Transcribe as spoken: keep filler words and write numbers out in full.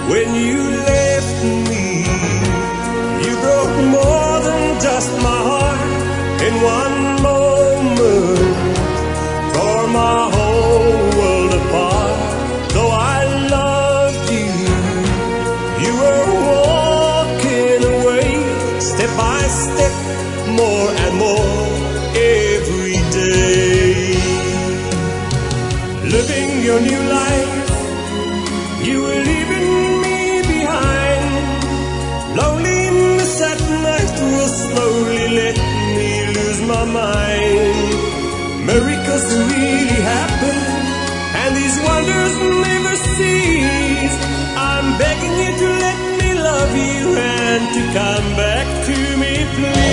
when you left me. You broke more than just my heart in one moment, tore my whole world apart. Though I loved you, you were walking away, step by step, more and more every day. Living your new life, you were leaving me behind. Loneliness at night will slowly let me lose my mind. Miracles really happen, and these wonders never cease. I'm begging you to let me love you and to come back to me, please.